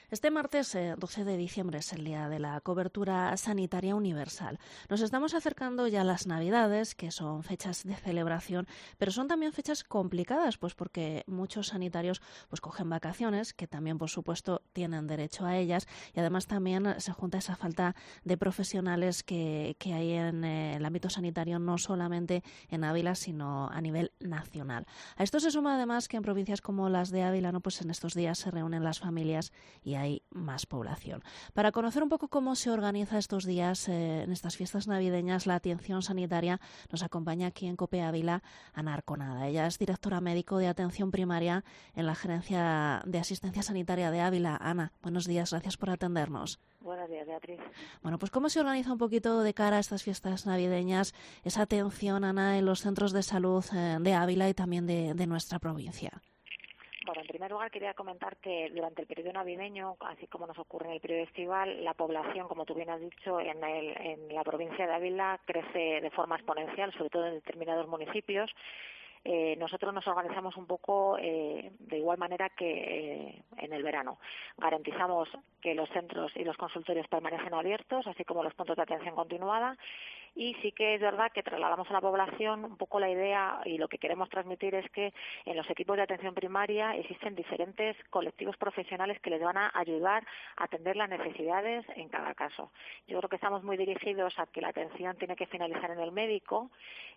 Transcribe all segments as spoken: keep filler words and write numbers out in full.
Este martes eh, doce de diciembre es el día de la cobertura sanitaria universal. Nos estamos acercando ya a las Navidades, que son fechas de celebración, pero son también fechas complicadas, pues porque muchos sanitarios pues cogen vacaciones, que también por supuesto tienen derecho a ellas, y además también se junta esa falta de profesionales que, que hay en eh, el ámbito sanitario, no solamente en Ávila, sino a nivel nacional. A esto se suma además que en provincias como las de Ávila, ¿no? Pues en estos días se reúnen las familias y hay más población. Para conocer un poco cómo se organiza estos días, eh, en estas fiestas navideñas, la atención sanitaria, nos acompaña aquí en COPE Ávila Ana Arconada. Ella es directora médico de atención primaria en la Gerencia de Asistencia Sanitaria de Ávila. Ana, buenos días, gracias por atendernos. Buenos días, Beatriz. Bueno, pues ¿cómo se organiza un poquito de cara a estas fiestas navideñas esa atención, Ana, en los centros de salud eh, de Ávila y también de, de nuestra provincia? Bueno, en primer lugar quería comentar que durante el periodo navideño, así como nos ocurre en el periodo estival, la población, como tú bien has dicho, en, el, en la provincia de Ávila crece de forma exponencial, sobre todo en determinados municipios. Eh, nosotros nos organizamos un poco eh, de igual manera que eh, en el verano. Garantizamos que los centros y los consultorios permanecen abiertos, así como los puntos de atención continuada. Y sí que es verdad que trasladamos a la población un poco la idea, y lo que queremos transmitir es que en los equipos de atención primaria existen diferentes colectivos profesionales que les van a ayudar a atender las necesidades en cada caso. Yo creo que estamos muy dirigidos a que la atención tiene que finalizar en el médico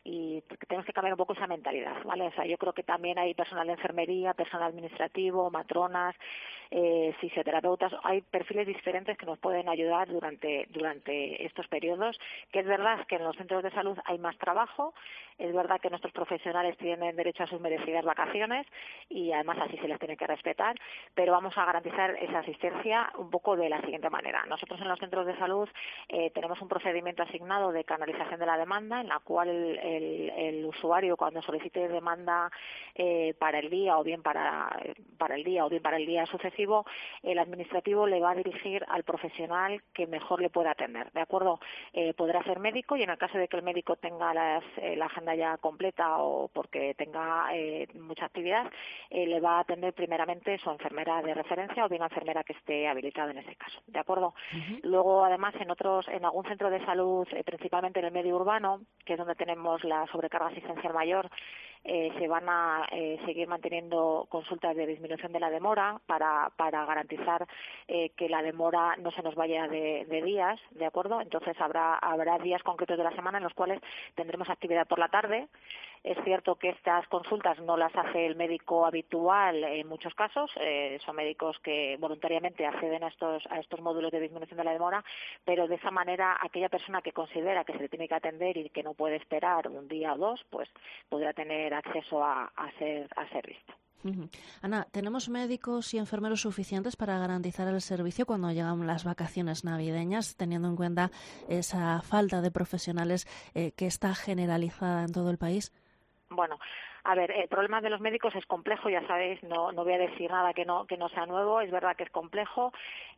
y porque tenemos que cambiar un poco esa mentalidad, ¿vale? O sea, yo creo que también hay personal de enfermería, personal administrativo, matronas, eh, fisioterapeutas, hay perfiles diferentes que nos pueden ayudar durante durante estos periodos, que es verdad que en los centros de salud hay más trabajo, es verdad que nuestros profesionales tienen derecho a sus merecidas vacaciones y además así se les tiene que respetar, pero vamos a garantizar esa asistencia un poco de la siguiente manera. Nosotros en los centros de salud eh, tenemos un procedimiento asignado de canalización de la demanda, en la cual el, el, el usuario, cuando solicite demanda eh, para el día o bien para, para el día o bien para el día sucesivo, el administrativo le va a dirigir al profesional que mejor le pueda atender, ¿de acuerdo? Eh, podrá ser médico, y en el caso de que el médico tenga las, eh, la agenda ya completa o porque tenga eh, mucha actividad, eh, le va a atender primeramente su enfermera de referencia o bien la enfermera que esté habilitada en ese caso, ¿de acuerdo? Uh-huh. Luego, además, en otros, en algún centro de salud, eh, principalmente en el medio urbano, que es donde tenemos la sobrecarga asistencial mayor, eh, se van a eh, seguir manteniendo consultas de disminución de la demora para, para garantizar eh, que la demora no se nos vaya de, de días, ¿de acuerdo? Entonces habrá habrá días concretos de la semana en los cuales tendremos actividad por la tarde. Es cierto que estas consultas no las hace el médico habitual en muchos casos, eh, son médicos que voluntariamente acceden a estos a estos módulos de disminución de la demora, pero de esa manera aquella persona que considera que se le tiene que atender y que no puede esperar un día o dos, pues podrá tener acceso a, a ser a ser visto. Uh-huh. Ana, ¿tenemos médicos y enfermeros suficientes para garantizar el servicio cuando llegan las vacaciones navideñas, teniendo en cuenta esa falta de profesionales eh, que está generalizada en todo el país? Bueno, a ver, el problema de los médicos es complejo, ya sabéis, no, no voy a decir nada que no que no sea nuevo, es verdad que es complejo.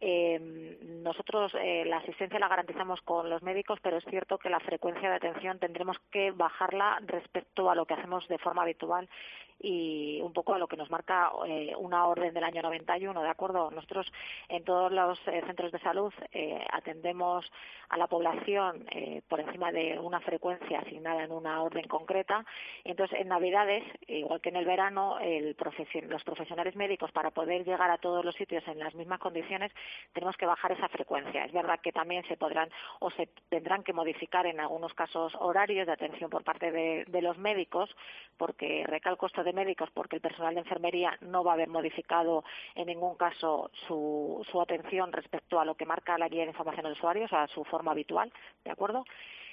Eh, nosotros eh, la asistencia la garantizamos con los médicos, pero es cierto que la frecuencia de atención tendremos que bajarla respecto a lo que hacemos de forma habitual y un poco a lo que nos marca eh, una orden del año noventa y uno, ¿de acuerdo? Nosotros en todos los eh, centros de salud eh, atendemos a la población eh, por encima de una frecuencia asignada en una orden concreta. Entonces, en Navidades, igual que en el verano, el profesion- los profesionales médicos, para poder llegar a todos los sitios en las mismas condiciones, tenemos que bajar esa frecuencia. Es verdad que también se podrán o se tendrán que modificar en algunos casos horarios de atención por parte de, de los médicos, porque recalco esto de médicos, porque el personal de enfermería no va a haber modificado en ningún caso su, su atención respecto a lo que marca la guía de información de usuarios, a su forma habitual, ¿de acuerdo?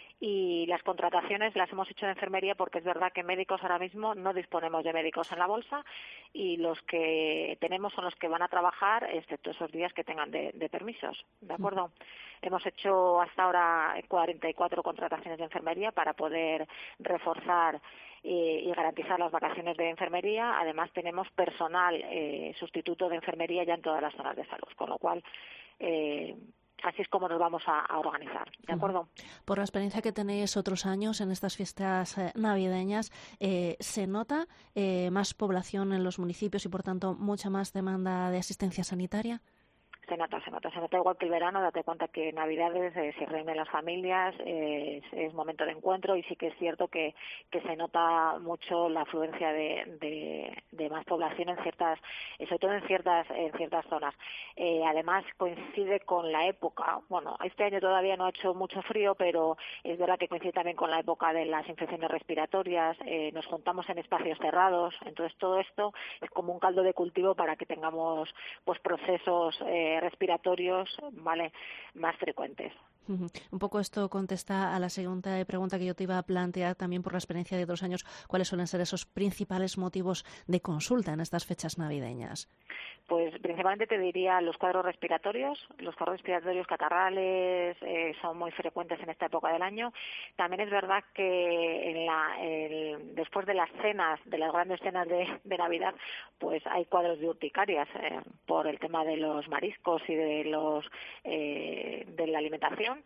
Y las contrataciones las hemos hecho de enfermería porque es verdad que médicos ahora mismo no disponemos de médicos en la bolsa y los que tenemos son los que van a trabajar, excepto esos días que tengan de, de permisos, ¿de acuerdo? Mm. Hemos hecho hasta ahora cuarenta y cuatro contrataciones de enfermería para poder reforzar eh, y garantizar las vacaciones de enfermería. Además tenemos personal eh, sustituto de enfermería ya en todas las zonas de salud, con lo cual eh, así es como nos vamos a, a organizar, ¿de acuerdo? Por la experiencia que tenéis otros años en estas fiestas eh, navideñas, eh, ¿se nota eh, más población en los municipios y, por tanto, mucha más demanda de asistencia sanitaria? Se nota, se nota, se nota igual que el verano. Date cuenta que en Navidades eh, se reúnen las familias, eh, es, es momento de encuentro y sí que es cierto que, que se nota mucho la afluencia de, de, de más población en ciertas, eh, sobre todo en ciertas, en ciertas zonas. Eh, además coincide con la época. Bueno, este año todavía no ha hecho mucho frío, pero es verdad que coincide también con la época de las infecciones respiratorias. Eh, nos juntamos en espacios cerrados, entonces todo esto es como un caldo de cultivo para que tengamos pues procesos eh, respiratorios, vale, más frecuentes. Uh-huh. Un poco esto contesta a la segunda pregunta que yo te iba a plantear también por la experiencia de dos años. ¿Cuáles suelen ser esos principales motivos de consulta en estas fechas navideñas? Pues principalmente te diría los cuadros respiratorios. Los cuadros respiratorios catarrales eh, son muy frecuentes en esta época del año. También es verdad que en la, el, después de las cenas, de las grandes cenas de, de Navidad, pues hay cuadros de urticarias eh, por el tema de los mariscos y de los eh, de la alimentación.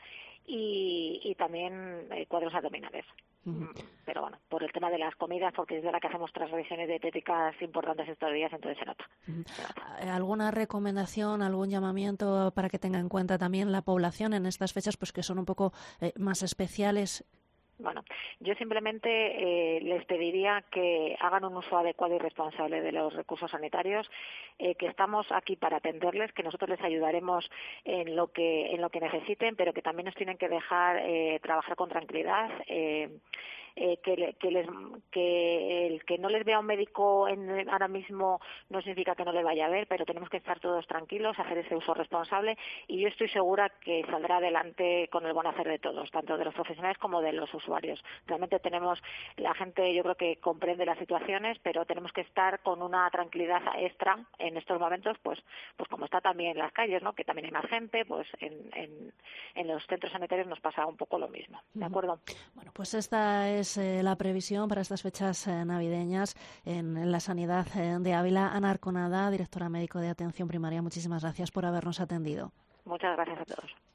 Y, y también eh, cuadros abdominales. Uh-huh. Pero bueno, por el tema de las comidas, porque es verdad que hacemos transgresiones dietéticas importantes estos días, entonces se nota. Uh-huh. se nota. ¿Alguna recomendación, algún llamamiento para que tenga en cuenta también la población en estas fechas, pues que son un poco eh, más especiales? Bueno, yo simplemente eh, les pediría que hagan un uso adecuado y responsable de los recursos sanitarios, eh, que estamos aquí para atenderles, que nosotros les ayudaremos en lo que en lo que necesiten, pero que también nos tienen que dejar eh, trabajar con tranquilidad. Eh, Eh, que, que, les, que el que no les vea un médico en, ahora mismo no significa que no le vaya a ver, pero tenemos que estar todos tranquilos, hacer ese uso responsable y yo estoy segura que saldrá adelante con el buen hacer de todos, tanto de los profesionales como de los usuarios. Realmente tenemos, la gente yo creo que comprende las situaciones, pero tenemos que estar con una tranquilidad extra en estos momentos, pues pues como está también en las calles, ¿no? Que también hay más gente, pues en, en, en los centros sanitarios nos pasa un poco lo mismo, ¿de acuerdo? Bueno, pues esta es Eh, la previsión para estas fechas eh, navideñas en, en la sanidad eh, de Ávila. Ana Arconada, directora médico de Atención Primaria, muchísimas gracias por habernos atendido. Muchas gracias a todos.